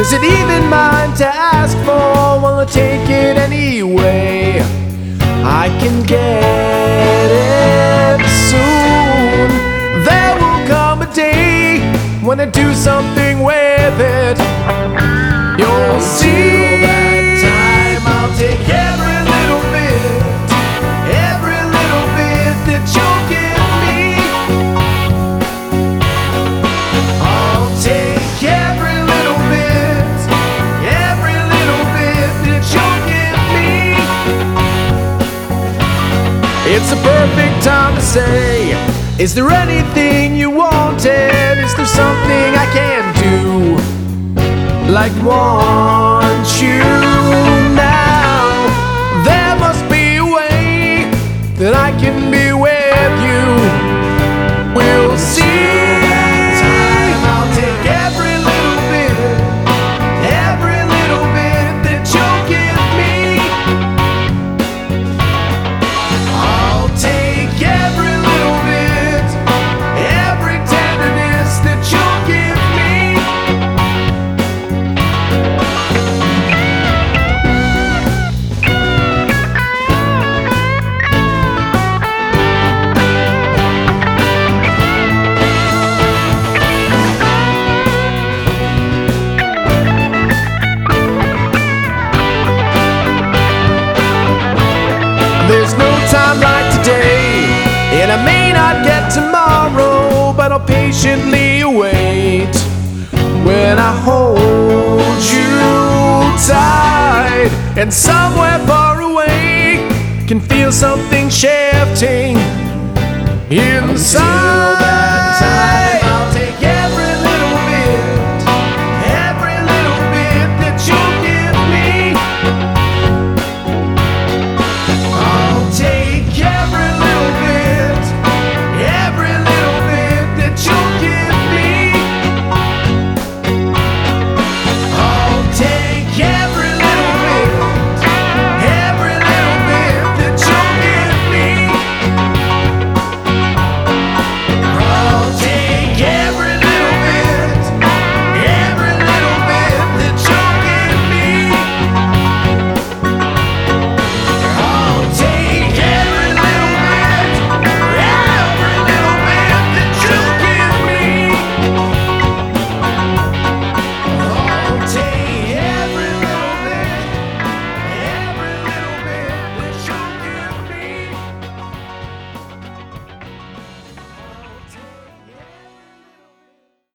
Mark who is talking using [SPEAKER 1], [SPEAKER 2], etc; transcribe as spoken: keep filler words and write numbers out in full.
[SPEAKER 1] Is it even mine to ask for? Well, I'll take it anyway. I can get it soon. There will come a day when I do something with it. You'll see. Until that time, I'll take every little bit, every little bit that you'll give me. I'll take every little bit, every little bit that you'll give me. It's a perfect time to say, is there anything you wanted? Is there something I can do? Like want you now? There must be a way that I can be with you. We'll see. Time, I'll take every little bit, every little bit that you'll give me. I'll take every little bit, every tenderness that you'll give me. There's no time like today, and I may not get tomorrow, but I'll patiently wait when I hold you tight. And somewhere far away, can feel something shifting inside.